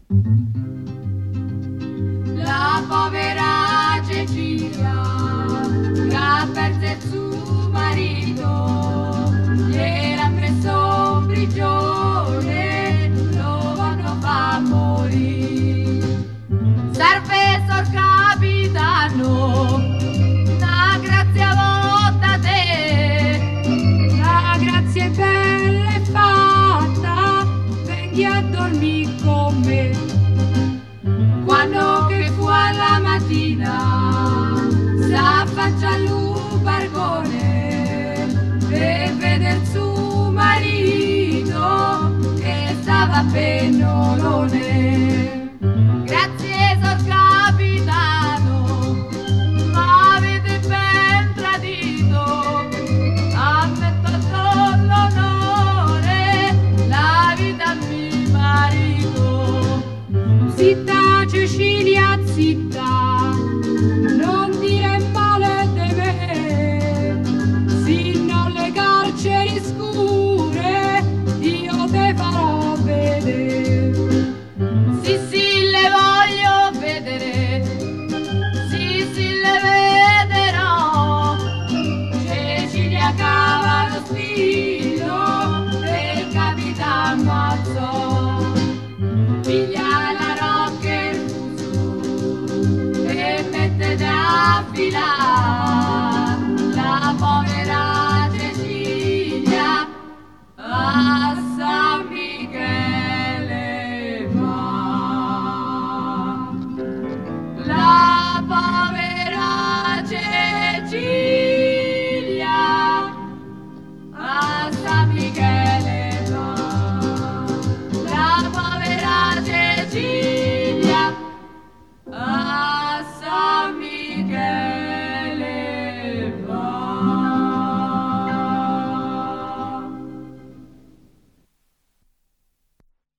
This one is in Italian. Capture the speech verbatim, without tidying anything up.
La povera Cecilia che ha perso il suo marito, gliel'ha preso in prigione, lo vanno fa morire. Serve sor capitano, una grazia volta a te, la grazia è bella e fatta, venghi a dormire con me. Quando che fu alla mattina s'affaccia al barcone e vede il suo marito che stava a pennolone. Grazie sor capitano, m'avete ben tradito, ammetto con l'onore la vita a mio marito. Zitta Cecilia, zitta, non dire male di me, sino alle carceri scure io te farò vedere.